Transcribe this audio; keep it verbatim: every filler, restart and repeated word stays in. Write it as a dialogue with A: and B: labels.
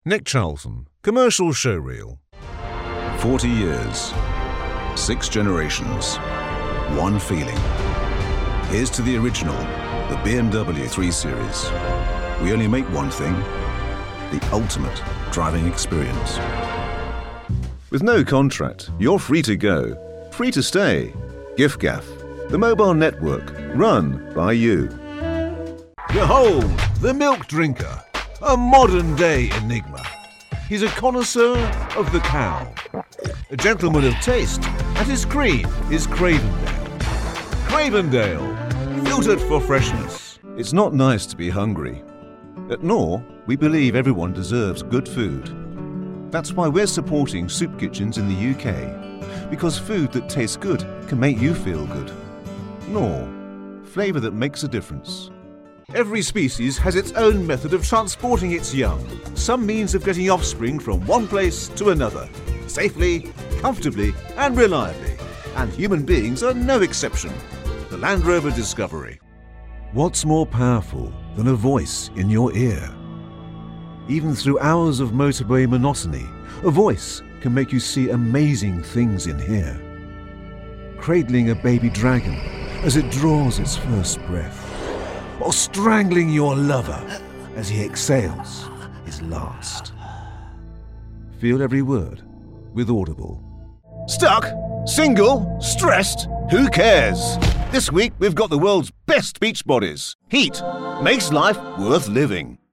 A: Nick Charlton, commercial showreel.
B: Forty years, six generations, one feeling. Here's to the original, the B M W three Series. We only make one thing, the ultimate driving experience. With no contract, you're free to go, free to stay. giffgaff, the mobile network run by you.
A: Behold, the milk drinker, a modern-day enigma. He's a connoisseur of the cow, a gentleman of taste, and his creed is Cravendale. Cravendale, filtered for freshness.
B: It's not nice to be hungry. At Knorr, we believe everyone deserves good food. That's why we're supporting soup kitchens in the U K, because food that tastes good can make you feel good. Knorr, flavour that makes a difference.
A: Every species has its own method of transporting its young, some means of getting offspring from one place to another, safely, comfortably and reliably, and human beings are no exception. The Land Rover Discovery. What's more powerful than a voice in your ear? Even through hours of motorway monotony, a voice can make you see amazing things in here. Cradling a baby dragon as it draws its first breath, or strangling your lover as he exhales his last. Feel every word with Audible.
B: Stuck? Single? Stressed? Who cares? This week we've got the world's best beach bodies. Heat makes life worth living.